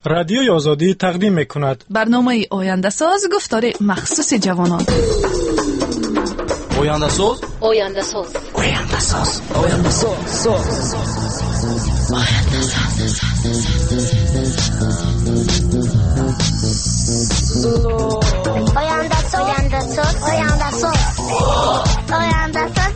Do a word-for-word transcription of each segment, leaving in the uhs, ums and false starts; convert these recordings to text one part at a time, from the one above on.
رادیوی آزادی تقدیم می‌کند برنامه آینده ساز گفتار مخصوص جوانان. آینده ساز آینده ساز آینده ساز آینده ساز آینده ساز آینده ساز آینده ساز آینده ساز آینده ساز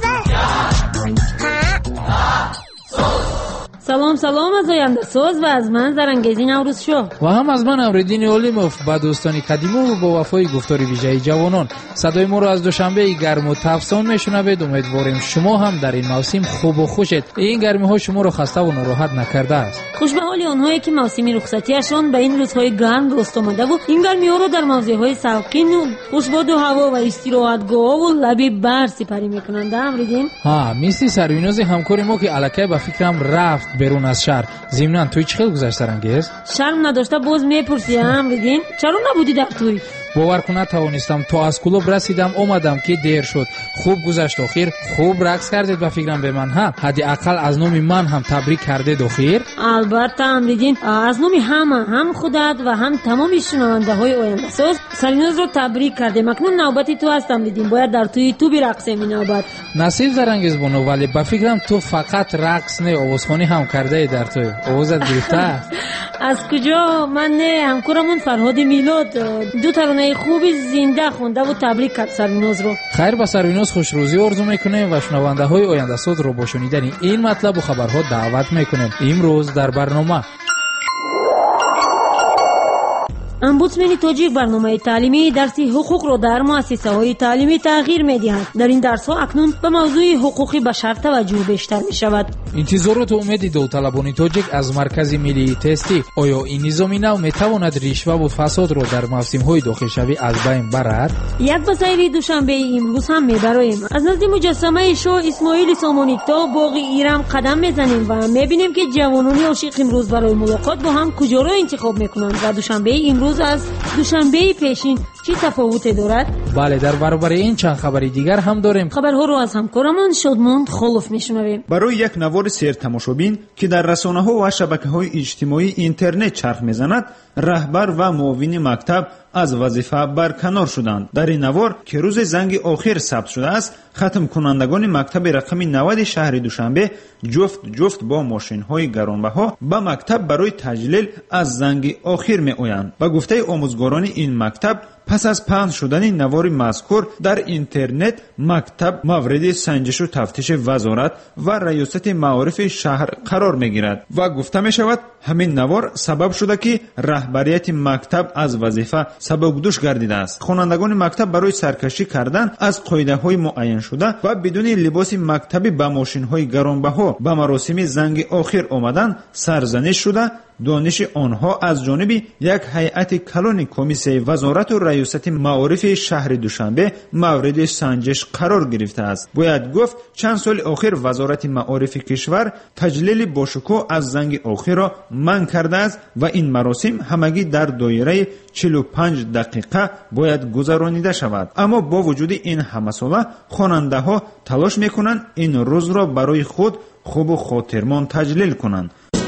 سلام سلام از آینده ساز و از من زرنگیزی نوروز شو و هم از من امردین اولیموف با دوستانی قدیمی و با وفای گفتار ویژه جوانان. صدای ما رو از دوشنبه گرم و تفسان میشنوید. امیدواریم شما هم در این موسم خوب و خوشید. این گرمی ها شما رو خسته و ناراحت نکرده است. خوش به حال آنهایی که موسم رخصتیشان به این روزهای گرم درست آمده و این گرمی ها رو در موضعهای ساکن و خوشباد و هوا و استراحتگاه و لب بر سپری میکنند. امردین ها مثل سرویناز همکار ما که الکی به فکرم رفت بیرون از شهر. ضمناً توی چه خیلی گذشت سرانگیز؟ شرم نداشته باز میپرسی امردین چرا نبودی در توی؟ باور کن نتوانستم تا از کلوب رسیدم اومدم که دیر شد. خوب گذشت آخر. خوب رقص کردید به فکرم به من ها. حداقل از نام من هم تبریک کردید آخر. البته امردین از نام همه هم خودت و هم تمام شنونده های آینده ساز سریناز رو تبریک کردیم. اکنون نوبتی تو هست امردین. باید در توی تو برقصیم این نوبت. نصیب زرنگیز بانو ولی به فکرم تو فقط رقص نه آوازخوانی هم کرده ای در توی. آوازت گرفته؟ از کجا؟ من نه همکارمون فرهاد میلاد دو ترانه خوبی زنده خونده و تبریک کرد سریناز رو. خیر به سریناز خوش روزی آرزو میکنیم و شنونده های آینده ساز رو با شنیدن این مطلب و خبرها دعوت میکنیم. امروز در برنامه امبودسمن تاجیک برنامه تعلیمی درس حقوق را در مؤسسه های تعلیمی تغییر می‌دهد. در این درس ها اکنون به موضوع حقوق بشر توجه بیشتر می شود. انتظارات و امید داوطلبان تاجیک از مرکز ملی تستی آیا این نظام نو میتواند رشوه و فساد را در موسم های داخل شوی از بین برد؟ یک بسیاری دوشنبه امروز هم میبریم. از نزد مجسمه شاه اسماعیل سامانی تا باغ ایران قدم میزنیم و میبینیم که جوانان عاشق امروز برای ملاقات با هم کجا را انتخاب میکنند و دوشنبه امروز از دوشنبه پیشین چی تفاوتی دارد؟ بله در برابر این چند خبری دیگر هم داریم. خبرها رو از همکارمان شادماند خلوف میشنویم. برای یک نوار سیر تماشابین که در رسانه‌ها و شبکه‌های اجتماعی اینترنت چرخ میزند، رهبر و معاون مکتب از وظیفه برکنار شدند. در این نوار که روز زنگ آخر ثبت شده است، ختم کنندگان مکتب رقم نود شهر دوشنبه جفت جفت با ماشین‌های گرانبها به مکتب برای تجلیل از زنگ آخر می‌آیند. با گفته آموزگاران این مکتب پس از پخش شدن نوار مذکور در اینترنت، مکتب مورد سنجش و تفتیش وزارت و ریاست معارف شهر قرار می‌گیرد و گفته می‌شود همین نوار سبب شده که رهبریت مکتب از وظیفه سبکدوش گردیده است. خوانندگان مکتب برای سرکشی کردن از قاعده‌های معین شده و بدون لباس مکتبی به ماشین‌های گرانبها به مراسم زنگ آخر آمدن سرزنش شده. دانش آنها از جانب یک هیئت کلان کمیسیون وزارت و ریاست معارف شهر دوشنبه مورد سنجش قرار گرفته است. باید گفت چند سال آخر وزارت معارف کشور تجلیل باشکوه از زنگ آخر را منع کرده است و این مراسم همگی در دایره چهل و پنج دقیقه باید گذرانیده شود. اما با وجود این همه ساله خواننده ها تلاش میکنند این روز را برای خود خوب و خاطرمان تجلیل کنند.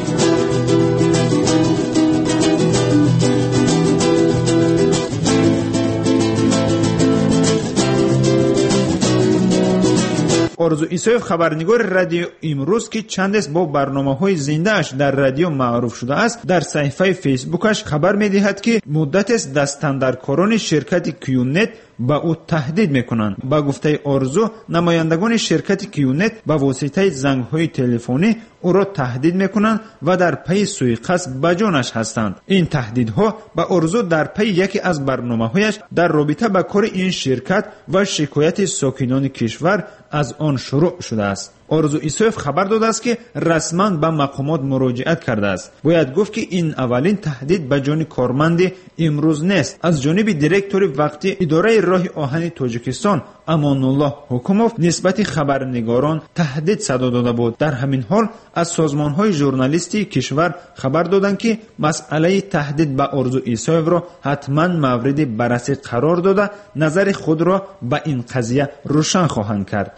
آرزو ایسایف خبرنگار رادیو امروز که چند است با برنامه‌های زنده‌اش در رادیو معروف شده است، در صفحه فیسبوکش خبر می‌دهد که مدت است دستاندرکاران شرکت کیونت با او تهدید میکنند. با گفته آرزو نمایندگان شرکت کیونت با واسطه زنگ‌های تلفنی او را تهدید میکنند و در پی سوءقصد به جانش هستند. این تهدیدها با آرزو در پی یکی از برنامه‌هایش در رابطه با کار این شرکت و شکایت ساکنان کشور از آن شروع شده است. آرزو ایسایف خبر داده است که رسما به مقامات مراجعت کرده است. باید گفت که این اولین تهدید به جان کارمند امروز نیست. از جانب دیرکتور وقتی اداره راه آهن تاجیکستان امان الله حکوموف نسبت خبرنگاران تهدید صدا داده بود. در همین حال از سازمان‌های ژورنالیستی کشور خبر دادند که مسئله تهدید به آرزو ایسایف را حتما مورد بررسی قرار داده نظر خود را به این قضیه روشن خواهند کرد.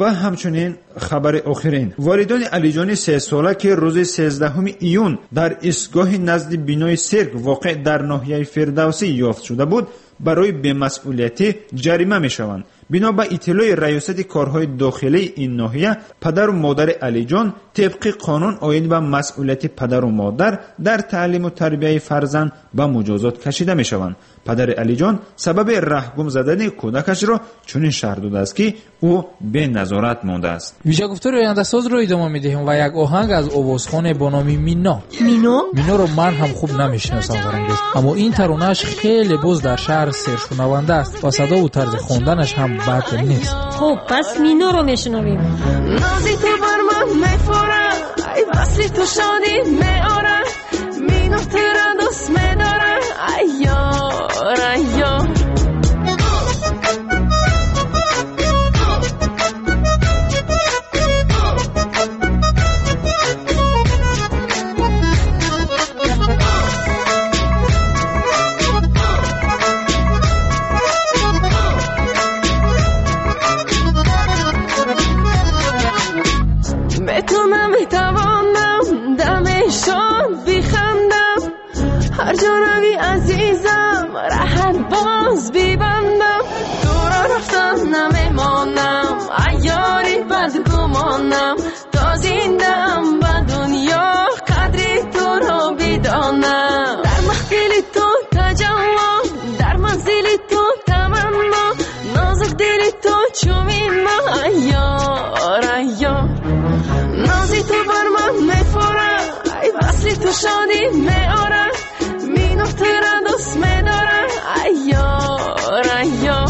و همچنین خبر آخرین والدان علیجان سه ساله که روز سیزدهم ایون در ایستگاه نزد بینای سیرک واقع در ناحیه فردوسی یافت شده بود برای بی‌مسئولیتی جریمه می‌شوند. بنا به اطلاع ریاست کارهای داخلی این ناحیه، پدر و مادر علیجان طبق قانون آید به مسئولیت پدر و مادر در تعلیم و تربیت فرزند به مجازات کشیده می‌شوند. پدر علیجان سبب رهگم زدن کودکش را چنین شرح داده است که او به نظارت مانده است. ویژه گفتار آینده ساز رو ادامه می‌دهیم و یک آهنگ از آوازخوان با نام مینا. مینو مینو رو من هم خوب نمی‌شناسم زرنگیز، اما این ترانه‌اش خیلی باز در شهر سرشنونده است و صدا و طرز خواندنش هم بد نیست. خب پس مینو رو میشنویم. نازی تو بر من میفوره، ای وصلی تو شادی میاره، مینو تو را دوست میداره، ای یار ای یار. هر جا روی عزیزم راحت باز بیبندم، دورا رفتن نمیمانم، ایاری بدگمانم، تا زندم به دنیا قدری تو را بدانم، در محفل تو تجمع، در منزل تو تمنا، نازک دل تو چومین ما، ایار ایار. نازی تو بر من میفوره، ای وصلی تو شادی میاره، مینو تو را دوست میداره، ایار ایار.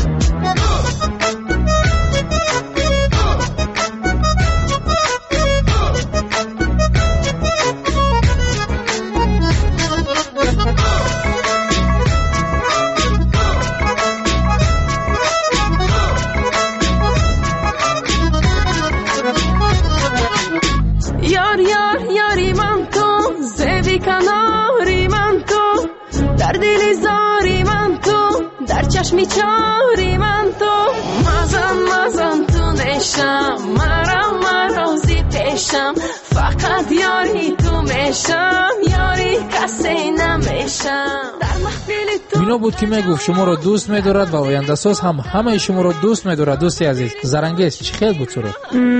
یار یار یاری من تو، زیبی کناری من تو، در دل زاری من تو، در چشمی چاری من تو، مزن مزن تو نشم، مرا مرازی پیشم، فقط یاری تو میشم، یاری کسی نمیشم، در محفل تو. مینو بود که میگفت شما رو دوست میدارد و آینده ساز هم همه شما رو دوست میدارد. دوستی عزیز زرنگیز چی خیلی بود سرو؟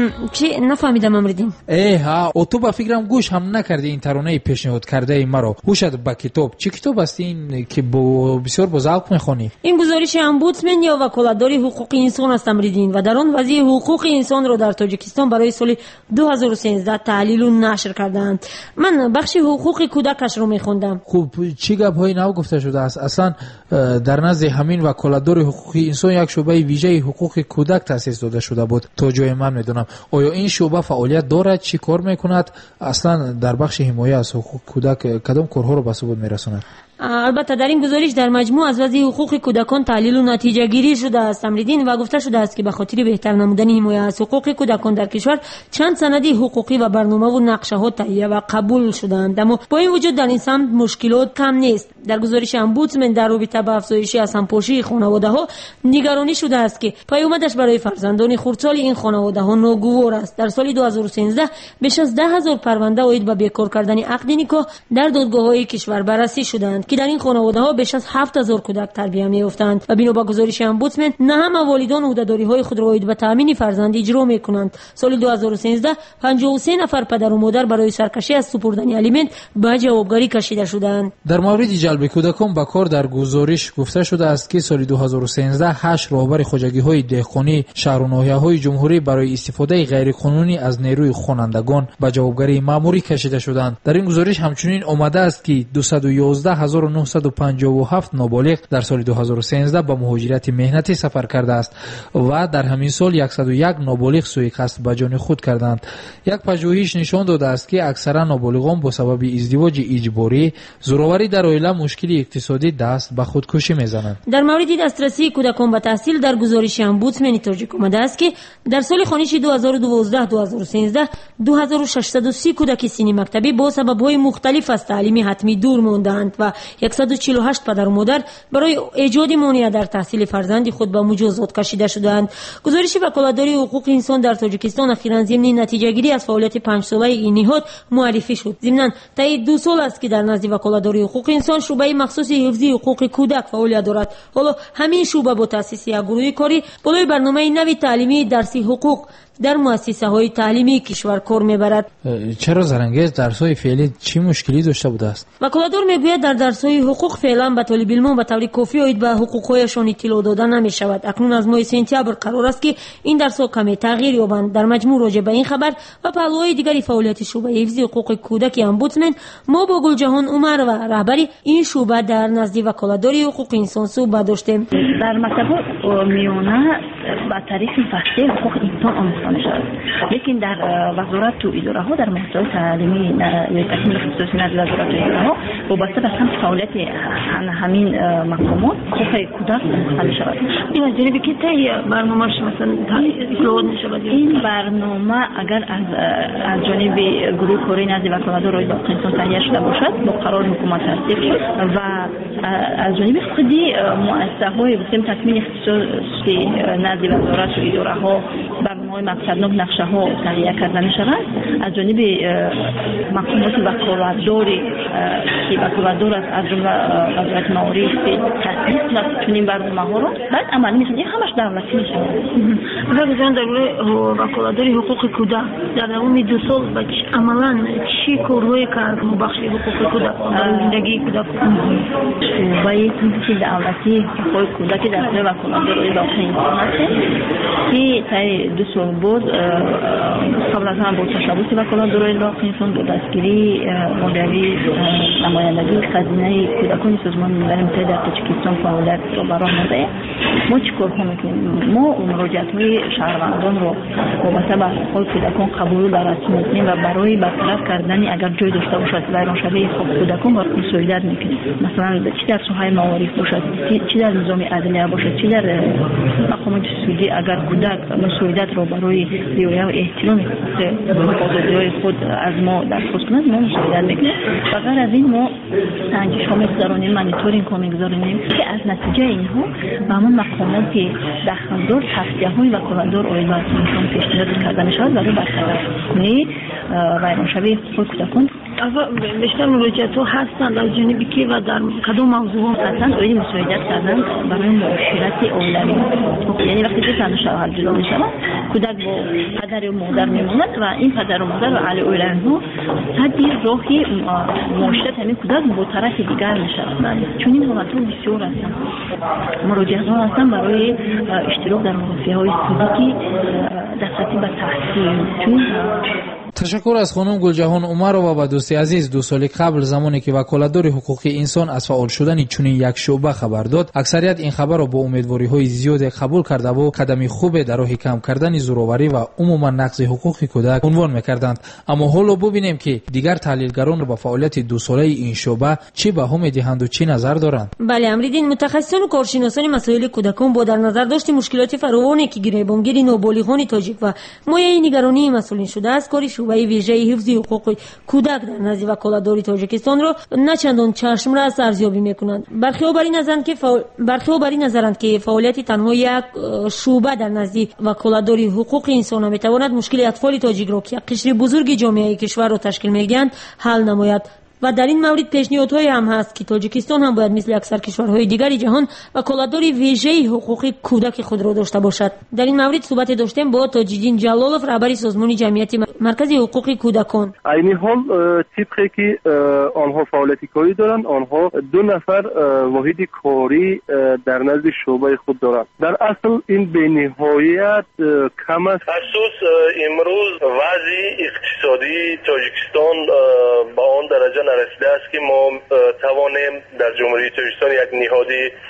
چی نفهمیدم امردین؟ ای ها، او تو با فکرم گوش هم نکردی این ترانه پیشنهاد کرده ای مرا. هوشت با کتاب. چی کتاب است این که با بسیار با ذوق میخونی؟ این گزارش امبودسمن یا وکالتدار حقوق انسان است امردین و در آن وضعیت حقوق انسان را در تاجیکستان برای سال دو هزار و سیزده تحلیل و نشر کردند. من بخش حقوق کودکش رو میخوندم. خوب چی گپ های نو گفته شده است؟ اصلا در نزد همین وکالتدار حقوق انسان یک شعبه ویژه حقوق کودک تأسیس داده شده بود. تا جای من میدونم. آیا این شعبه فعالیت دارد؟ چی کار میکند؟ اصلا در بخش حمایت از حقوق کودک کدام کارها رو به ثبوت میرساند؟ البته در این گزارش در مجموع از وضع حقوق کودکان تحلیل و نتیجه گیری شده است امردین و گفته شده است که به خاطر بهتر نمودن حمایت از حقوق کودکان در کشور چند سند حقوقی و برنامه و نقشه ها تهیه و قبول شدند، اما با این وجود در این سمت مشکلات کم نیست. در گزارش امبودسمن در رابطه با افزایش همپاشی خانواده ها نگرانی شده است که پیامدش برای فرزندان خردسال این خانواده ها ناگوار است. در سال دو هزار و سیزده بیش از ده هزار پرونده عاید به بیکار کردن عقد نکاح در دادگاه‌های کشور بررسی شدند که در این خانواده ها بیش از هفت هزار کودک تربیت می‌یافتند و بنا به گزارش امبودسمن نه همه والدان عهده‌داری‌های خود را عاید به تامین فرزند اجرا می‌کنند. سال دو هزار و سیزده پنجاه و سه نفر پدر و مادر برای سرکشی از سپردن الیمنت به جوابگاری کشیده شدند. در مورد جلب کودکان به کار در گزارش گفته شده است که سال دو هزار و سیزده هشت راهبر خواجگی‌های دهقانی شهر و ناحیه‌های جمهوری برای استفاده غیرقانونی از نیروی خوانندگان به جوابگاری مأموری کشیده شدند. در این گزارش همچنین آمده است که دویست و یازده هزار و نهصد و پنجاه و هفت نابالغ در سال دو هزار و سیزده به مهاجرت مهنتی سفر کرده است و در همین سال صد و یک نابالغ سوء قصد به جان خود کردند. یک پژوهش نشان داده است که اکثر نابالغان با سبب ازدواج اجباری، زوراوری در عائله، مشکل اقتصادی دست به خودکشی میزنند. در مورد دسترسی کودکان به تحصیل در گزارش امبودسمن تاجیک آمده است که در سال خانشی دو هزار و دوازده دو هزار و سیزده دو هزار و ششصد و سی کودک سنی مکتبی با سبب‌های مختلف از تعلیم حتمی دور ماندند و صد و چهل و هشت پدر و مادر برای ایجاد مانع در تحصیل فرزند خود به مجازات کشیده شدند. گزارش وکالتداری حقوق انسان در تاجیکستان اخیراً ضمن نتیجه‌گیری از فعالیت پنج ساله این نهاد معرفی شد. ضمناً طی دو سال است که در نزد وکالتداری حقوق انسان شعبه مخصوص حفظ حقوق کودک فعالیت دارد. حالا همین شعبه با تأسیس یک گروه کاری بالای برنامه نوی تعلیمی درسی حقوق در مؤسسه های تعلیمی کشور کار میبرد. چرا زرنگیز درس های فعلی چی مشکلی داشته بوده است؟ وکالتدار میگوید در درس های حقوق فعلا به طالب علمان به طور کافی اید به حقوق هایشان اطلاع داده نمی شود. اکنون از ماه سپتامبر قرار است که این درس ها کمی تغییر یابند. در مجموع راجع به این خبر و پهلوهای دیگری فعالیت شعبه حفظ حقوق کودک امبودسمن ما با گلجهان عمر و رهبری این شعبه در نزد وکالتداری حقوق انسان صحبت داشتیم. در مکتب میانه با طریق فصل حقوق انسان آموزش می‌شود، لیکن در وزارت و اداره ها در مؤسسات تعلیمی یا تکمیل خصوصی نزد وزارت و اداره ها وابسته به هم فعالیت همین مقامات حقوق کودک آموزش می‌شود. این از جانب که طی برنامه مثلا اصلاحات می‌شود. این برنامه اگر از از جانب گروه کاری نزد وکالتدار حقوق انسان تهیه شده باشد با قرار حکومت تصدیق شد و از جانب خودی مؤسسه‌های بسیار تکمیل خصوصی نزد وزارت و اداره ها برنامه مقصدنامه نقشه ها تهیه کرده می شود. از جانب مقامات وکالتداری که وکالتدار از جمله وزارت معارف تصدیق کنند چنین برنامه ها را بعد عملی می شود. این همش دولتی می شود. اگر جان در وکالتداری حقوق کودک در دوام دو سال عملا چی کارهای کرد بخش حقوق کودک در زندگی کودک؟ شعبه تنظیم دولتی حقوق کودک در وکالتداری حقوق انسان است که طی دو سال بود قبل از آن با تشابه وکالتداری حقوق انسان با دستگیری مدیری نمایندگی خزینه کودکان سازمان ملل متحد در تاجیکستان فعالیت را به راه برده. ما چیکار میکنیم؟ ما مراجعت‌های شهروندان را وابسته به حقوق کودکان قبول و رسمی میکنیم و برای برطرف کردن اگر جای داشته باشد ویرانشوی حقوق کودکان را مساعدت میکنیم. مثلا چی در ساحه معارف باشد، چی در نظام عدلیه باشد، چی در مقامات سودی اگر کودک مساعدت را برای رعایت و احترام حقوق آزادی‌های خود از ما درخواست کند ما مساعدت میکنیم. و غیر از این ما سنجش ها میگذارانیم، مانیتورینگ ها میگذارانیم که از نتیجه اینها به همون مقامات دخلدار توصیه های وکالتدار اوید و انسان پیشنهاد کرده میشود برای برطرف کنی ویرانشوی حقوق کودکان. بیشتر مراجعات ها هستند از جانب کی و در کدام موضوع هستند؟ اوید مساعدت کردن برای معاشرت اولوی، یعنی وقتی که زن و شوهر جدا میشوند کودک با پدر و مادر میماند و این پدر و مادر و علی اولادها حدی راهی معاشرت همین کودک با طرف دیگر میشود. چون این حالت ها بسیار هستند. مراجعات ها هستند برای اشتراک در مرافعه های سودی که دسترسی به تحصیل. چون تشکر از خانم گلجهان عمرova و دوستی عزیز. دو سال قبل زمانی که وکالتدار حقوق انسان از فعال شدن چنین یک شعبه خبر داد، اکثریت این خبر را با امیدواری های زیاد قبول کرده و قدمی خوب در راه کم کردن زورآوری و عموما نقض حقوق کودک عنوان می‌کردند. اما حالا ببینیم که دیگر تحلیلگران را با فعالیت دو ساله این شعبه چی بها می‌دهند و چی نظر دارند. بله امریدین، متخصصان و کارشناسان مسائل کودکان با در نظر داشت مشکلات فراوانی که گریبانگیری نابالغان تاجیک و مایه نگرانی مسئولین شده است کاری شعبه ویژه حفظ حقوق کودک در نزد وکالتداری تاجیکستان را نه چندان چشم را ارزیابی میکنند. برخی ها بر این نظرند که فعال... برخی ها بر این نظرند که فعالیت تنها یک شعبه در نزد وکالتداری حقوق انسان میتواند مشکل اطفال تاجیک را که قشر بزرگ جامعه کشور را تشکیل میگیرند حل نماید. و در این مورد پیشنهادهای هم هست که تاجیکستان هم باید مثل اکثر کشورهای دیگری جهان وکالتداری ویژه حقوق کودک خود را داشته باشد. در این مورد صحبت داشتیم با تاج‌الدین جلالов رهبر سازمان جمعیت مرکز حقوق کودکان. عین حال طبقی که آنها فعالیت کاری دارند، آنها دو نفر واحد کاری در نزد شعبه خود دارند. در اصل این به نهایت کم است. افسوس امروز وضع اقتصادی تاجیکستان با آن درجه نرسیده است که ما توانیم در جمهوری تاجیکستان یک نهاد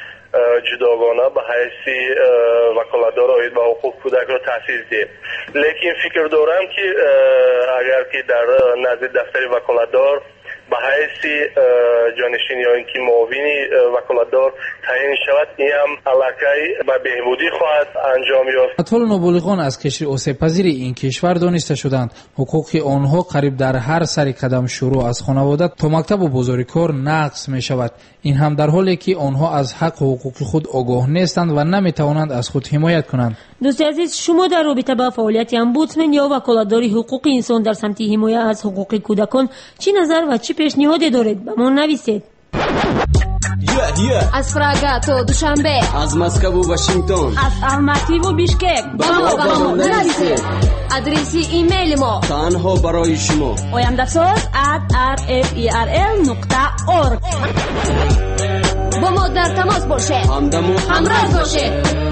جداگانه به حیث وکالتدار اوید و حقوق کودک را تأسیس دهیم. لیکن فکر دارم که اگر که در نزد دفتر وکالتدار به حیث جانشین یا اینکه معاون وکالتدار تعیین شود، این هم علاقه به بهبودی خواهد انجام یافت. اطفال نابالغان از کشور آسیب‌پذیر این کشور دانسته شدند حقوق آنها قریب در هر سر قدم شروع از خانواده تا مکتب و بازارکار نقض می شود. این هم در حالی که آنها از حق و حقوق خود آگاه نیستند و نمی توانند از خود حمایت کنند. دوست عزیز، شما در رابطه با فعالیت امبودسمن یا وکالتدار حقوق انسان در سمت حمایت از حقوق کودکان چی نظر و چی پیشنهادی دارید؟ به ما نویسید. Yeah, yeah. از پراگا تا دوشنبه، از مسکو و واشنگتن، از الماتی و بیشکک با ما با ما نویسید. آدرس ایمیل ما تنها برای شما oyandasaz at r f e r l nokta org. با ما در تماس باشید، همدم و همراه باشید.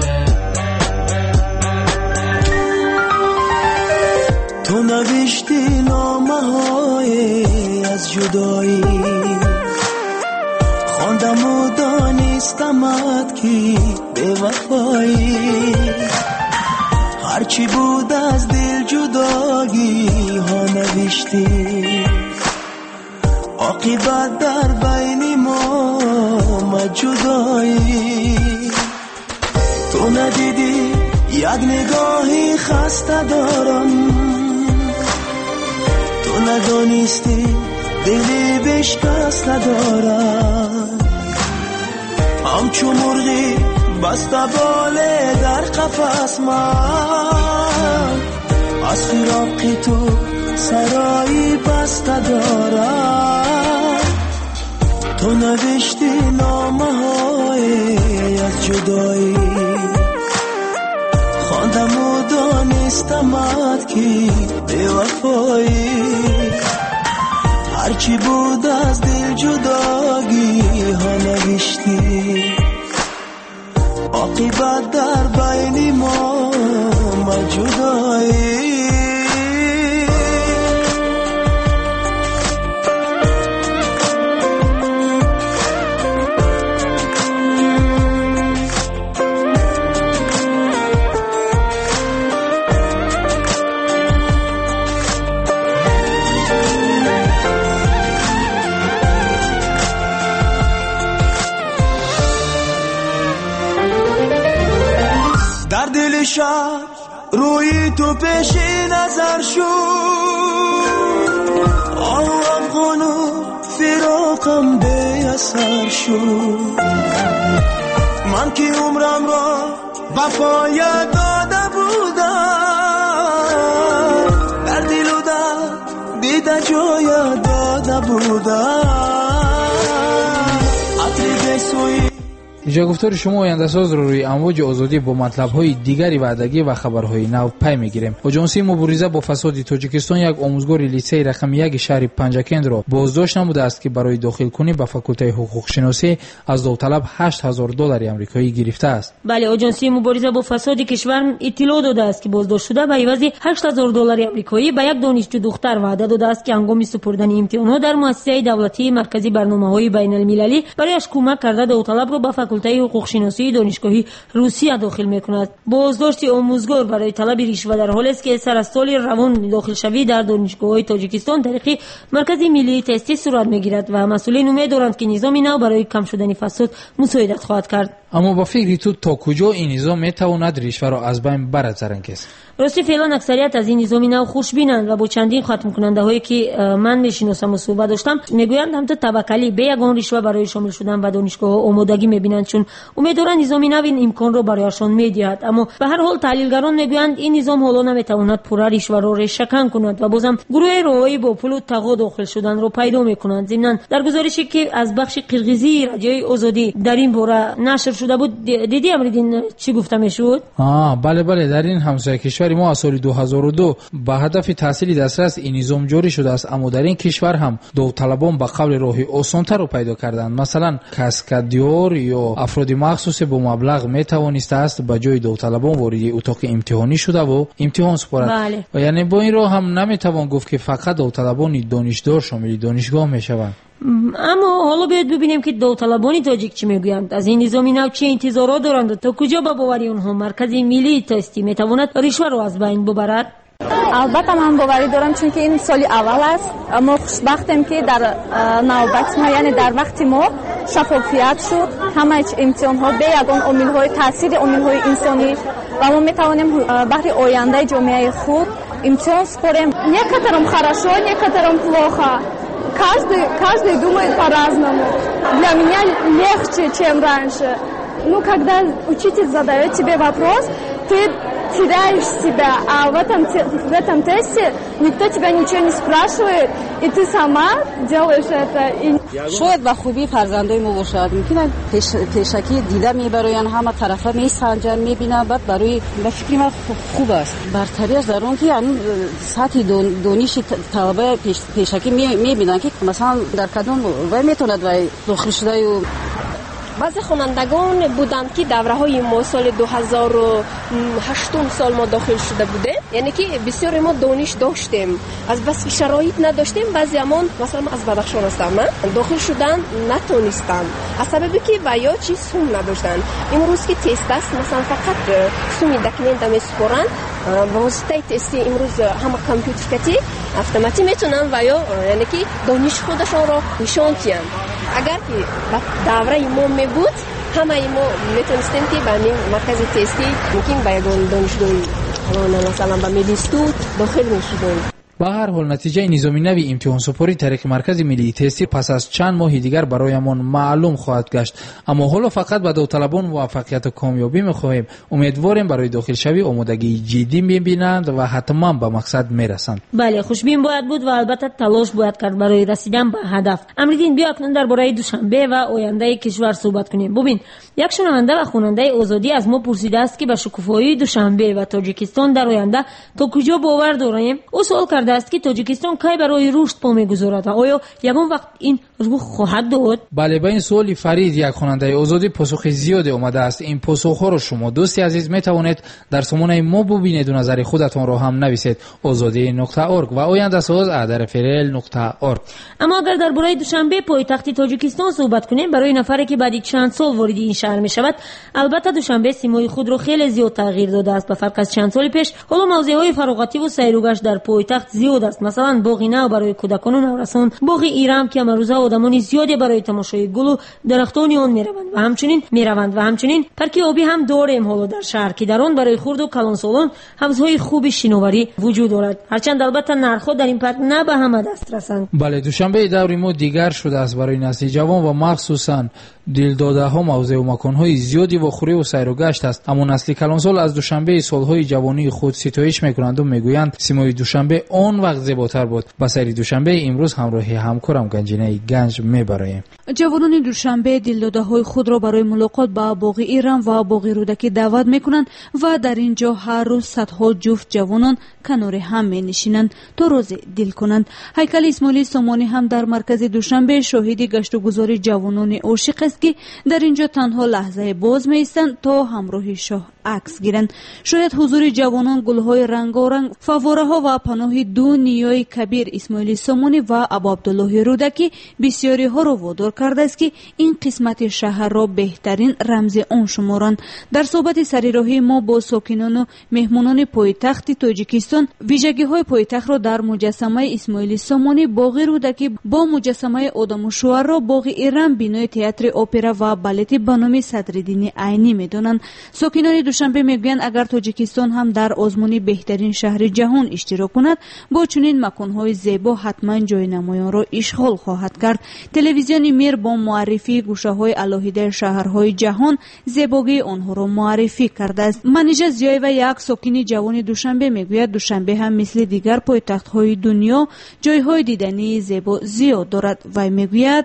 تو نوشتی نامه های از جدایی، خواندم و دانستمت که به وفایی، هرچی بود از دل جدایی ها نوشتی، عاقبت در بین ما ما جدایی. تو ندیدی یک نگاهی خسته دارم، تو ندانستی دلی بشکست ندارم، همچو مرغی بسته باله در قفس من، از فراق تو سرایی بسته دارم. تو نوشتی نامه های از جدایی، خواندم و دانستمت که به وفایی، هرچی بود از دل جداگی ها نوشتی، عاقبت در بین ما ما جدایی. در دل شب روی تو پیش نظر شد، آهم خونو فراقم به اثر شد، من که عمرم را وفای داده بودم، در دل و در دیده جای داده بودم، عطر بسوی. اینجا گفتار شما آینده‌ساز رو روی امواج آزادی با مطلب‌های دیگری وعدگی و خبرهای نو پی می‌گیریم. آژانسی مبارزه با فساد تاجیکستان یک آموزگار لیسه رقم یک شهر پنجکند را بازداشت نموده است که برای داخل کنی به فاکولته حقوق شناسی از داوطلب هشت هزار دلار آمریکایی گرفته است. بله، آژانسی مبارزه با فساد کشور اطلاع داده است که بازداشت شده به عوض هشت هزار دلار آمریکایی به یک دانشجو دختر وعده داده است که هنگام سپردن امتحانات در مؤسسه دولتی مرکزی برنامه‌های بین‌المللی برایش کمک کرده داوطلب را به فاکولته حقوق شناسی دانشگاهی روسیه داخل می‌کند. بازداشت آموزگار برای طلب رشوه در حالی است که سر از سال روان داخل شوی در دانشگاه‌های تاجیکستان طریق مرکز ملی تستی صورت می‌گیرد و مسئولین امید دارند که نظام نو برای کم شدن فساد مساعدت خواهد کرد. اما با فکری تو تا کجا این نظام می‌تواند رشوه را از بین برد زرنگیست؟ راستی فعلا اکثریت از این نظام نو خوشبینند و با چندین ختم کننده هایی که من میشناسم و صحبت داشتم میگویند هم تا توکلی به یگان رشوه برای شامل شدن به دانشگاه ها آمادگی میبینند، چون امیدوارند نظام نو این امکان را برایشان میدهد. اما به هر حال تحلیلگران میگویند این نظام حالا نمیتواند پورا رشوه را ریشه‌کن کند و بازم گروه راهی با پول و تقاضا داخل شدن را پیدا میکنند. ضمن در گزارشی که از بخش قرقیزی رادیوی آزادی در این باره نشر شده بود دیدی امریدین چی گفته میشد؟ آه بله بله، در این همسایه کشور ما از سال دو هزار و دو به هدف تحصیل دسترس این نظام جاری شده است، اما در این کشور هم داوطلبان به قبل راهی آسان‌تر رو پیدا کردند. مثلا کاسکادیور یا افراد مخصوص با مبلغ می توانسته است به جای داوطلبان وارد اتاق امتحانی شده و امتحان سپارد. بله. و یعنی با این راه هم نمیتوان گفت که فقط داوطلبان دانشدار شامل دانشگاه میشوند. اما حالا باید ببینیم که داوطلبان تاجیک چی میگویند، از این نظام نو چه انتظارات دارند، تا کجا به باور آنها مرکز ملی تستی میتواند رشوه را از بین ببرد. البته من باوری دارم چون که این سال اول است. ما خوشبختیم که در نوبت ما یعنی در وقت ما شفافیت شد همه امتحان ها به یگان عامل های تاثیر عامل های انسانی و ما میتوانیم بهر آینده جامعه خوب امتحان سپاریم. Некоторым хорошо, некоторым плохо. Каждый, каждый думает по-разному. Для меня легче, чем раньше. Ну, когда учитель задает тебе вопрос, ты теряешь себя, а в этом, в этом тесте никто тебя ничего не спрашивает, и ты сама делаешь это. شاید به خوبی فرزندای ما باشد، ممکنه پیش پیشکی دیده میبرن، همه طرفا میسنجن میبینن، بعد برای به فکر من خوب است. برتریش در اون که یعنی سطح دانش طلبه پیش پیشکی میبینن که مثلا در کدوم و میتوند و داخل شده و بعضی خوانندگان بودند که دوره‌های ما سال دو هزار و هشت سال ما داخل شده بوده، یعنی که بسیار ما دانش داشتیم، از بس شرایط نداشتیم. بعضیامون مثلا از بدخشان هستم من داخل شدن نتونستند از سببی که ویا چی سوم نداشتن. امروز که تست است مثلا فقط سومی دکننده میسپارن با واسطه تست امروز همه کامپیوتر کتی اتوماتیک میتونن ویا یعنی که دانش خودشون را نشان دهند. اگر که دوره ما می بود همه ما میتونستیم که به این مرکز تستی ممکن به یگان دانشجوی مثلا به میلیستود داخل میشدیم. به هر حال نتیجه نظامی نوی امتحان سپاری طریق مرکز ملی تستی پس از چند ماه دیگر برایمان معلوم خواهد گشت. اما حالا فقط به داوطلبان موفقیت و کامیابی می‌خواهیم. امیدواریم برای داخل شوی آمادگی جدی می‌بینند و حتما به مقصد میرسند. بله، خوشبین باید بود و البته تلاش باید کرد برای رسیدن به هدف. امروز بیا اکنون درباره دوشنبه و آینده کشور صحبت کنیم. ببین، یک شنونده و خواننده آزادی از ما پرسیده است که به شکوفایی دوشنبه و تاجیکستان در آینده تا کجا باور داریم؟ او سوال کرده است که تاجیکستان کی برای رشد پا میگذارد و آیا یگان وقت این رشد خواهد داد؟ بله، به این سوال فرید یک خواننده آزادی پاسخ زیادی آمده است. این پاسخ را شما دوستی عزیز میتوانید در سامانه ما ببینید و نظر خودتان را هم نویسید. آزادی نقطه اورگ و آینده ساز ادر فرل نقطه اورگ. اما اگر درباره دوشنبه پایتخت تاجیکستان صحبت کنیم، برای نفری که بعد چند سال وارد این شهر میشود، البته دوشنبه سیمای خود را خیلی زیاد تغییر داده است. به فرق از چند سال پیش حالا موضوعهای فراغتی و سیر و گشت در پایتخت زیاد است. مثلا باغ نو برای کودکان و نورسان، باغ ایران که امروزه آدمانی زیادی برای تماشای گل و درختان آن میروند و همچنین میروند و همچنین پارک آبی هم داریم حالا در شهر که در آن برای خرد و کلانسالان حوضهای خوب شناوری وجود دارد. هرچند البته نرخ‌ها در این پارک نه به همه دسترسند. بله، دوشنبه دور ما دیگر شده است. برای نسل جوان و مخصوصا دلداده ها موضع و مکان‌های زیادی و خوری و سیر و گشت است. اما نسل کلانسال از دوشنبه سال‌های جوانی خود ستایش می‌کنند و میگویند سیمای دوشنبه آن وقت زیباتر بود. با سری دوشنبه امروز همراهی همکارم گنجینه گنج میبرایم. جوانان دوشنبه دلداده‌های خود را برای ملاقات با باغ ایران و باغ رودکی دعوت می‌کنند و در اینجا هر روز صدها جفت جوانان کنار هم می‌نشینند تا روز دل کنند. هیکل اسماعیل سامانی هم در مرکز دوشنبه شاهد گشت و گذار جوانان عاشق است که در اینجا تنها لحظه باز می‌ایستند تا همراه شاه عکس گیرند. شاید حضور جوانان، گل‌های رنگارنگ، فواره‌ها و پناه دو نیای کبیر اسماعیل سامانی و ابا عبدالله رودکی بسیاری ها را وادار کرده است که این قسمت شهر را بهترین رمز آن شمارند. در صحبت سریراهی ما با ساکنان و مهمانان پایتخت تاجیکستان ویژگی های پایتخت را در مجسمه اسماعیل سامانی، باغ رودکی با مجسمه آدم و شوهر را، باغ ایران بینای تئاتر اپرا و بالت به نام صدرالدین عینی می‌دانند. ساکنان دوشنبه میگویند اگر تاجیکستان هم در آزمون بهترین شهر جهان اشتراک کند، با چنین مکان‌های زیبا حتما جای نمایان را اشغال خواهد کرد. تلویزیون میر با معرفی گوشه‌های علاهیده شهرهای جهان زیبایی آنها را معرفی کرده است. منیژه زیای و یک ساکن جوان دوشنبه میگوید دوشنبه هم مثل دیگر پایتخت‌های دنیا جای‌های دیدنی زیبا زیاد دارد و میگوید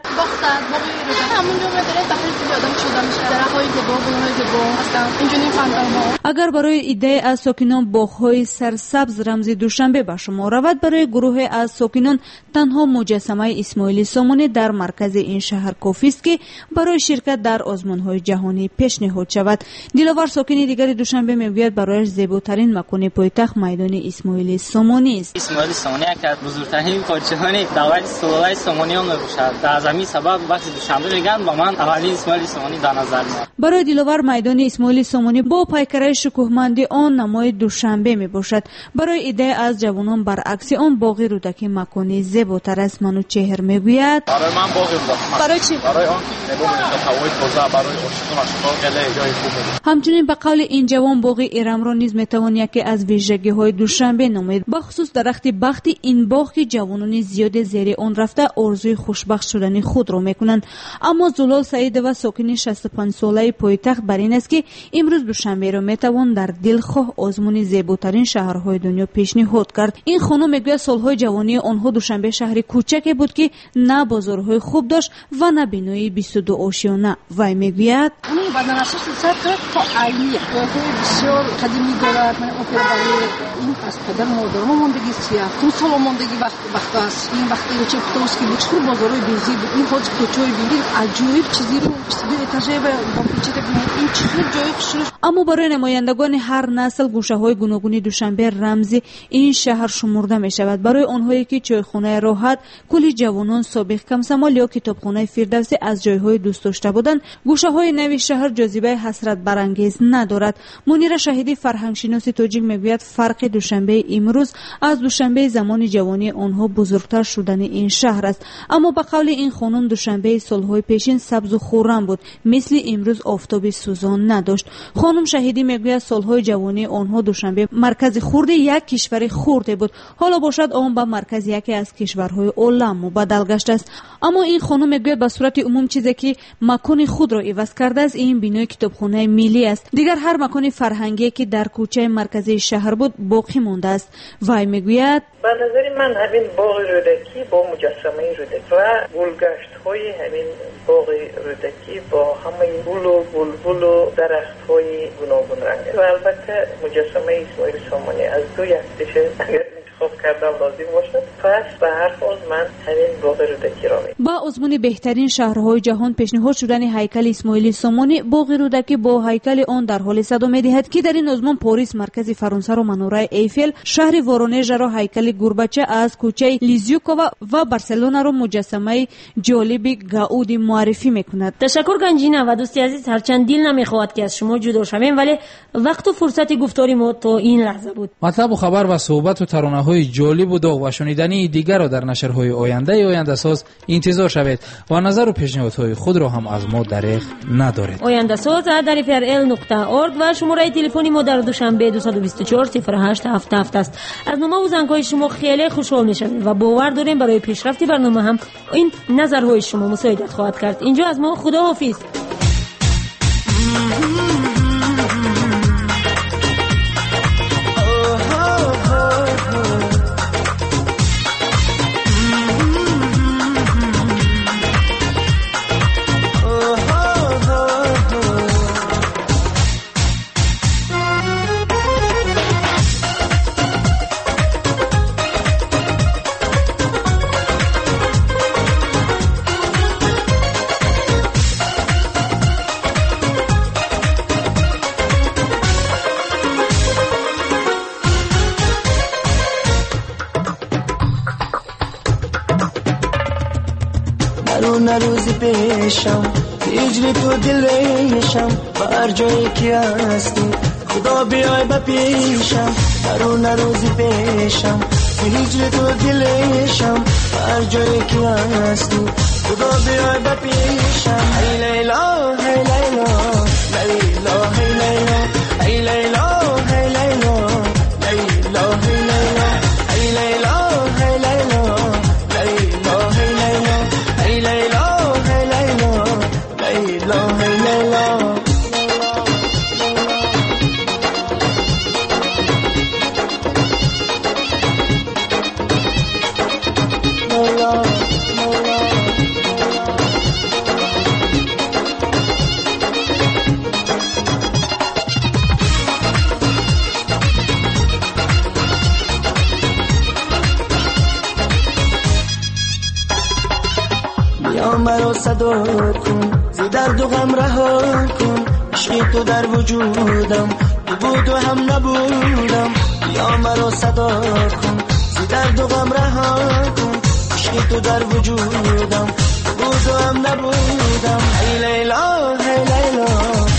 اگر برای ایده از ساکنان باغ‌های سرسبز رمز دوشنبه به شما رود، برای گروه از ساکنان تنها مجسمه اسماعیل سامانی در مرکز این شهر کافی است که برای شرکت در آزمون‌های جهانی پیشنهاد شود. دلاور ساکن دیگر دوشنبه میگوید برایش زیباترین مکان پایتخت میدان اسماعیل سامانی است. اسماعیل سامانی یک از بزرگترین پادشاهان دولت سلطنت سامانیان میباشد. در زمین سبب وقتی دوشنبه میگن با من اولین اسماعیل سامانی در نظر میاد. برای دلاور میدان اسماعیل سامانی با پیکرش شکوهمندی آن نمای دوشنبه می باشد. برای ایده از جوانان برعکس آن باغ رودکی مکانی زیباتر است. منوچهر می گوید برای من باغ رودکی. برای چی؟ برای آن که نمونه هوای تازه برای عاشقان اشکال خیلی جای خوبه. همچنین به قول این جوان باغ ایرم را نیز می توان یکی از ویژگی های دوشنبه نامید. بخصوص درخت بختی این باغ که جوانان زیاد زیر آن رفته آرزوی خوشبخت شدن خود را میکنند. اما زلال سعید و ساکن شصت و پنج ساله پایتخت بر این است که امروز دوشنبه را میتوان در دلخواه آزمون زیباترین شهرهای دنیا پیشنهاد کرد. این خانم میگوید سالهای جوانی آنها دوشنبه شهر کوچکی بود که نه بازارهای خوب داشت و نه بینایی بیست و دو آشیانه. وی میگوید این بدن اساس سر تا عالیه بسیار قدیمی دارد. من اپرا برای این از پدر مادرها موندگی سیاه خون سال موندگی وقت وقت است. این وقتی چه پتوس که بچور بازارهای بیزی بود این حاج کوچوی بیلی عجیب چیزی رو استودیو اتاژه و با پیچیده این چیزی جای خوش. اما برای نمایندگان هر نسل گوشه‌های گوناگون دوشنبه رمزی این شهر شمرده می شود. برای آنهایی که چایخانه راحت، کلی جوانان سابق کمسمال یا کتابخانه فردوسی از جایهای دوست داشته بودند، گوشه‌های نوی شهر جاذبه حسرت برانگیز ندارد. منیر شهیدی فرهنگشناس تاجیک میگوید فرق دوشنبه امروز از دوشنبه زمان جوانی آنها بزرگتر شدن این شهر است. اما به قول این خانم دوشنبه سالهای پیشین سبز و خرم بود، مثل امروز آفتاب سوزان نداشت. خانم شهیدی میگوید سالهای جوانی آنها دوشنبه مرکز خرد یک کشور خرد بود، حالا باشد آن به مرکز یکی از کشورهای عالم مبدل گشته است. اما این خانم میگوید به صورت عموم چیزی که مکان خود را عوض کرده است این بینای کتابخانه ملی است. دیگر هر مکان فرهنگی که در کوچه مرکزی شهر بود باقی مانده است. وی میگوید به نظر من همین باغ رودکی با مجسمه رودکی و گلگشت های همین باغ رودکی با همه گل و بلبل و درخت های گوناگون رنگ و البته مجسمه اسماعیل سامانی از دو یکتیشه اگر انتخاب کردم لازم باشد پس به هر حال من همین باغ رودکی را میگم. با آزمون بهترین شهرهای جهان پیشنهاد شدن هیکل اسماعیل سامانی، باغ رودکی با هیکل آن در حال صدا می‌دهد که در این آزمون پاریس مرکز فرانسه را مناره ایفل، شهر وارونژ را هیکل گورباچه از کوچه لیزیوکووا و بارسلونا را مجسمه جالب گاودی معرفی میکند. تشکر گنجینه و دوستی عزیز، هرچند دل نمیخواد که از شما جدا شویم ولی وقت و فرصت گفتاری ما تا این لحظه بود. مطلب و خبر و صحبت و ترانه‌های جالب و داغ و شنیدنی دیگر را در نشرهای آینده آینده ساز انتظار شوید و نظر و پیشنهادهای خود را هم از ما دریغ ندارید. آینده ساز در اف ار ال نقطه اورگ و شماره تلفنی ما در دوشنبه دو دو چهار صفر هشت هفت هفت است. از نامه و زنگ‌های شما خیلی خوشحال می‌شویم و باور داریم برای پیشرفت برنامه هم این نظرهای شما مساعدت خواهد کرد. اینجا از ما خداحافظ. نرو روزی پیشم هجری تو دل ریشم بر جایی که هستی خدا بیای با پیشم. نرو نروزی پیشم هجری تو دل ریشم بر جایی که هستی خدا بیای با پیشم. ای لیلا ای لیلا لیلا ای لیلا ای لیلا ای لیلا لیلا ای لیلا ای لیلا ای لیلا لیلا ای لیلا ای لیلا ای لیلا لیلا ای لیلا. مرا صدا کن زی درد و غم رها کن عشقی تو در وجودم تو بود و هم نبودم. یا مرا صدا کن زی درد و غم رها کن عشقی تو در وجودم تو بود و هم نبودم. ای لیلا ای لیلا